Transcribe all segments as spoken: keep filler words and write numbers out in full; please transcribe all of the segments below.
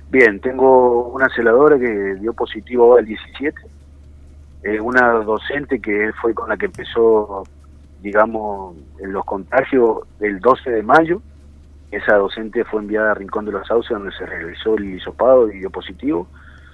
Bien, tengo una celadora que dio positivo al diecisiete, eh, una docente que fue con la que empezó, digamos, en los contagios el doce de mayo. Esa docente fue enviada a Rincón de los Sauces, donde se realizó el hisopado y dio positivo.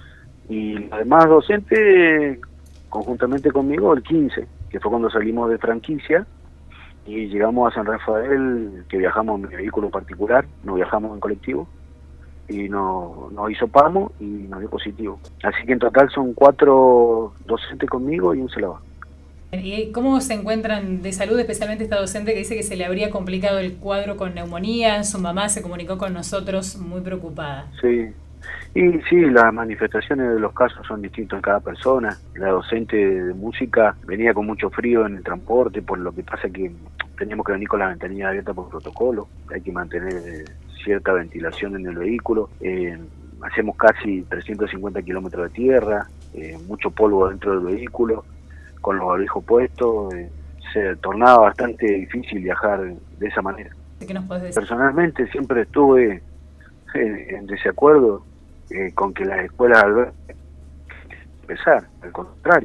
Y los demás docentes, conjuntamente conmigo, el quince, que fue cuando salimos de franquicia y llegamos a San Rafael, que viajamos en mi vehículo particular, no viajamos en colectivo, y nos, nos hisopamos y nos dio positivo. Así que en total son cuatro docentes conmigo y un celador. ¿Y cómo se encuentran de salud, especialmente esta docente que dice que se le habría complicado el cuadro con neumonía? Su mamá se comunicó con nosotros muy preocupada. Sí, y sí, las manifestaciones de los casos son distintas en cada persona. La docente de música venía con mucho frío en el transporte, por lo que pasa que teníamos que venir con la ventanilla abierta por protocolo. Hay que mantener eh, cierta ventilación en el vehículo. Eh, hacemos casi trescientos cincuenta kilómetros de tierra, eh, mucho polvo dentro del vehículo, con los barbijos puestos. Eh, se tornaba bastante difícil viajar de esa manera. ¿Qué nos podés decir? Personalmente siempre estuve en, en desacuerdo eh, con que las escuelas albergue empezar, al contrario.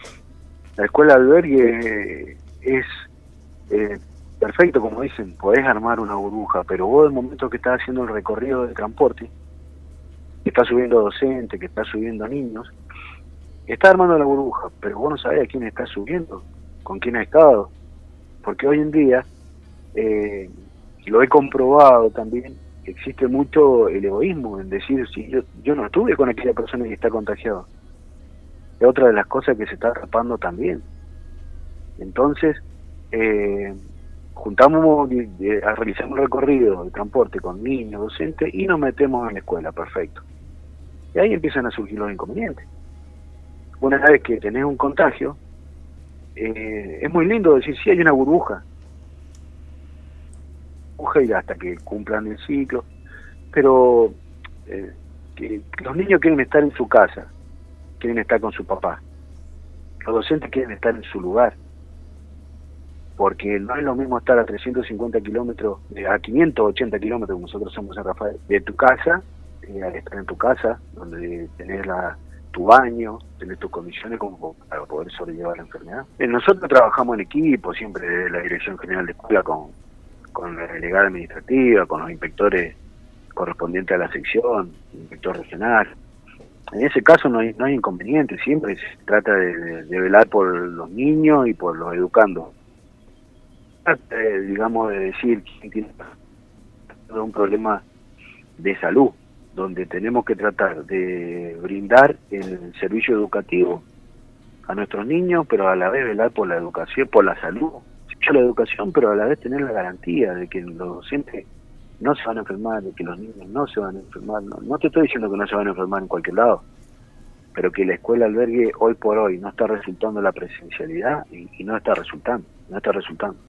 La escuela albergue eh, es eh, perfecto, como dicen, podés armar una burbuja, pero vos, el momento que estás haciendo el recorrido de transporte, que estás subiendo docentes, que estás subiendo niños, estás armando la burbuja, pero vos no sabés a quién estás subiendo, con quién has estado, porque hoy en día, eh, lo he comprobado también, existe mucho el egoísmo en decir, si yo, yo no estuve con aquella persona que está contagiada. Es otra de las cosas que se está tapando también. Entonces, eh, juntamos, eh, realizamos un recorrido de transporte con niños, docentes, y nos metemos en la escuela, perfecto. Y ahí empiezan a surgir los inconvenientes. Una vez que tenés un contagio, eh, es muy lindo decir, sí, hay una burbuja, burbuja y hasta que cumplan el ciclo, pero eh, que los niños quieren estar en su casa, quieren estar con su papá, los docentes quieren estar en su lugar, porque no es lo mismo estar a trescientos cincuenta kilómetros, a quinientos ochenta kilómetros, como nosotros somos en Rafael, de tu casa, eh, al estar en tu casa, donde tenés la, tu baño, tenés tus condiciones como para poder sobrellevar la enfermedad. Eh, nosotros trabajamos en equipo, siempre desde la Dirección General de Escuela, con, con la delegada administrativa, con los inspectores correspondientes a la sección, inspector regional. En ese caso no hay, no hay inconveniente, siempre se trata de, de, de velar por los niños y por los educandos. Eh, digamos, de decir quién tiene un problema de salud, donde tenemos que tratar de brindar el servicio educativo a nuestros niños, pero a la vez velar por la educación, por la salud, sí, la educación, pero a la vez tener la garantía de que los docentes no se van a enfermar, de que los niños no se van a enfermar. No, no te estoy diciendo que no se van a enfermar en cualquier lado, pero que la escuela albergue hoy por hoy no está resultando la presencialidad y, y no está resultando, no está resultando.